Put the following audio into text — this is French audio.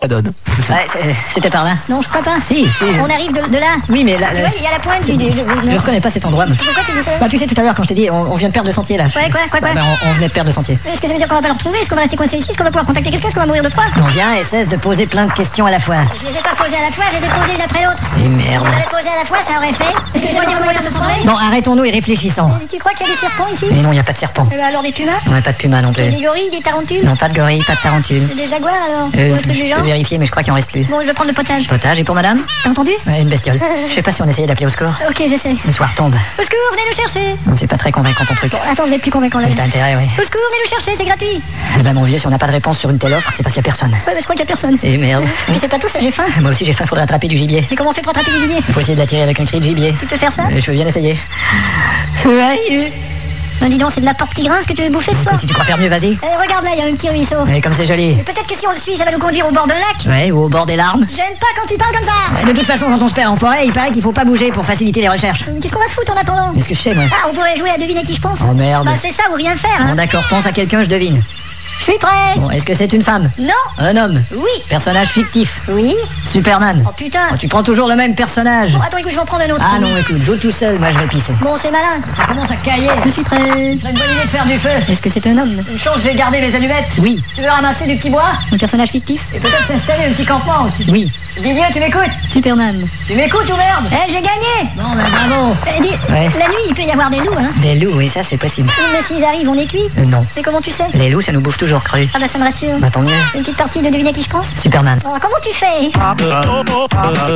Ça donne. Ouais, c'était par là. Non, je crois pas. Si. On arrive de là. Oui, mais là... Tu vois, il y a la pointe. Je reconnais pas cet endroit. Pourquoi tu dis ça? Bah, tu sais, tout à l'heure, quand je t'ai dit, on vient de perdre de sentier, là. Ouais, quoi Bah, on venait de perdre de sentier. Est-ce que ça veut dire qu'on va pas le retrouver? Est-ce qu'on va rester coincé ici? Est-ce qu'on va pouvoir contacter quelqu'un? Est-ce qu'on va mourir de froid? On vient et cesse de poser plein de questions à la fois. Je les ai pas posées à la fois, je les ai posées l'une après l'autre. Et merde. Si je les avais posées à la fois, ça aurait fait. Est-ce que ça veut dire qu'on va se transformer? Bon, arrêtons-nous et réfléchissons. Tu crois qu'il y a des serpents ici? Mais non, il n'y a pas de serpent. Alors des pumas? Non, pas de puma non plus. Des gorilles, des tarentules? Non, pas de gorille, pas de tarentule. Des jaguars alors? Ou un truc du Je genre? peux vérifier, mais je crois qu'il en reste plus. Bon, je vais prendre le potage. Potage, et pour madame? T'as entendu? Ouais, une bestiole. Je sais pas si on essayait d'appeler au secours. Ok, j'essaie. Le soir tombe. Au secours, venez nous chercher. C'est pas très convaincant ton truc. Bon, attends, je vais être plus convaincant là. Mais t'as intérêt, oui. Au secours, venez nous chercher, c'est gratuit. Eh ben mon vieux, si on n'a pas de réponse sur une telle offre, c'est parce qu'il y a personne. Ouais, mais je crois qu'il y a personne. Et merde. Puis c'est pas tout ça, j'ai faim. Moi aussi j'ai faim, faudrait attraper du gibier. Mais comment on fait pour attraper du gibier? Il faut essayer de l'attirer avec un cri de gibier. Tu peux faire ça? Je veux bien essayer. Non, dis donc, c'est de la porte qui grince que tu veux bouffer ce soir. Si tu crois faire mieux, vas-y. Regarde là, il y a un petit ruisseau. Mais comme c'est joli. Mais peut-être que si on le suit, ça va nous conduire au bord d'un lac. Ouais, ou au bord des larmes. J'aime pas quand tu parles comme ça. De toute façon, quand on se perd en forêt, il paraît qu'il faut pas bouger pour faciliter les recherches. Qu'est-ce qu'on va foutre en attendant? Qu'est-ce que je sais, moi? Ah, on pourrait jouer à deviner qui je pense. Oh merde. Bah c'est ça ou rien faire, Bon hein. d'accord, pense à quelqu'un, je devine. Je suis prêt. Bon, est-ce que c'est une femme? Non. Un homme? Oui. Personnage fictif? Oui. Superman? Oh putain. Oh, tu prends toujours le même personnage. Bon, attends, écoute, je vais en prendre un autre. Ah non, écoute, joue tout seul, moi je vais pisser. Bon, c'est malin. Ça commence à cailler. Je suis prêt. C'est une bonne idée de faire du feu. Est-ce que c'est un homme? Une chance, j'ai gardé les allumettes. Oui. Tu veux ramasser du petit bois? Un personnage fictif? Et peut-être s'installer un petit campement aussi. Oui. Didier, tu m'écoutes? Superman. Tu m'écoutes ou merde? Eh, j'ai gagné. Non, mais bravo. Dis, Ouais. la nuit, il peut y avoir des loups, hein. Des loups, oui, ça c'est possible. Mais s'ils arrivent, on est cuit. Non. Mais comment tu sais? Les loups, ça nous bouffe toujours cru. Ah bah ça me rassure. Bah tant mieux. Une petite partie de deviner à qui je pense. Superman. Oh, comment tu fais?